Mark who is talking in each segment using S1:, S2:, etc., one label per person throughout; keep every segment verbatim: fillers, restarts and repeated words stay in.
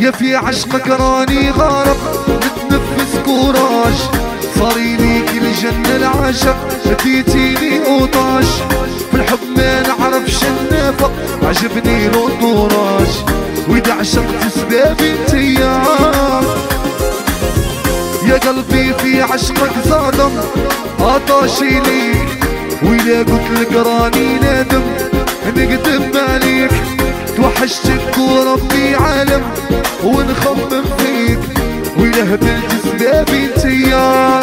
S1: يا في عشقك راني غارق متنفس كوراج، صاري ليك الجنة العشق اديتيني وطاش، في الحب ما نعرفش النفق عجبني الانطوراج، واذا عشقت سبابي انتيا يا قلبي في عشقك صادم عطاشي ليك، وإلا قلت لك راني نادم نكذب عليك، توحشتك وربي عالم ونخمم فيك، وإلا هبلت سبابي انتيا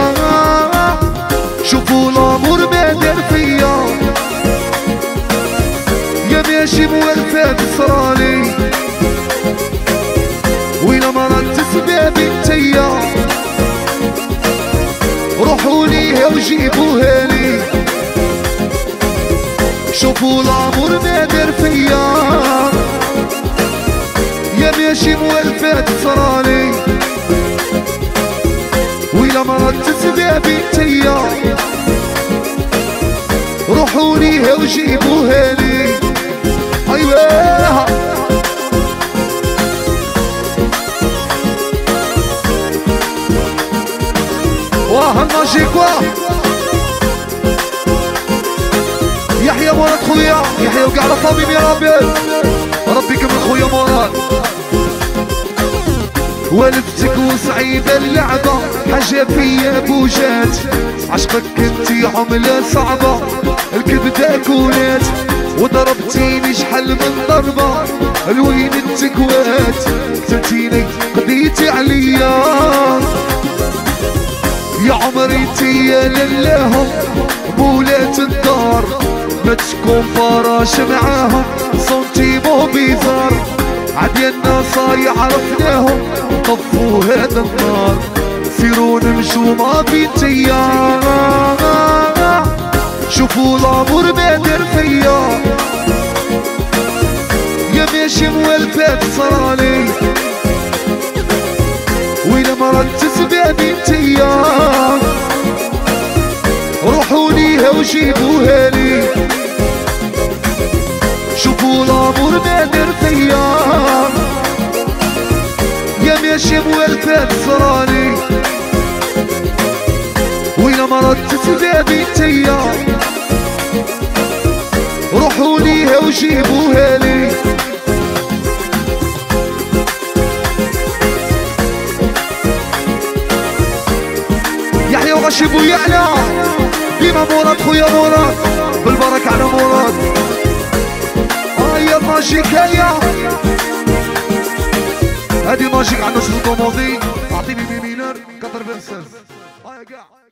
S1: شوفوا الامور ما دار فيا، يا ماشي موالفات صرالي، وإلا مرضت سبابي انتيا روحوا ليها وجيبوها لي، شوفوا الامور ما دار فيا، يا ماشي موالفات صرالي، وإلا مرضت سبابي انتيا روحوا ليها وجيبوها لي. ايوه واه الماجيك واه يحيى مراد خويا، يحيى وكاع لا فامي يا ربي، ربي كمل خويا مراد. والفتك وصعيبة اللعبة حاجة فيا بوجات، عشقك انتي عملة صعبة الكبدة كونات، وضربتيني شحال من ضربة الوين التكوات، قتلتيني قضيتي عليا يا عمري انتيا للاهم بولات الدار، ما تكون فراش معاهم سنتيمو بيزار، عدينا صايع عرفناهم طفوا هذا النار، سيروا نمشوا ما بينتيا شوفوا الامور ما دار فيا، يا ماشي موالفات صرالي، وإلا مرضت سبابي انتيا روحوا ليها وجيبوها لي، شوفوا الامور ما دار فيا، يا ماشي موالفات صرالي، وإلا مرضت سبابي انتيا روحوا ليها وجيبوها لي. يحيى وغشيب ويعلى ديما مراد خويا مراد، بالبركة على مراد. اه يا ماجيك هيا هادي ماجيك عندنا صوت طوموبيل، اعطيني بي مينور كتر فيرسز. اه يا كاع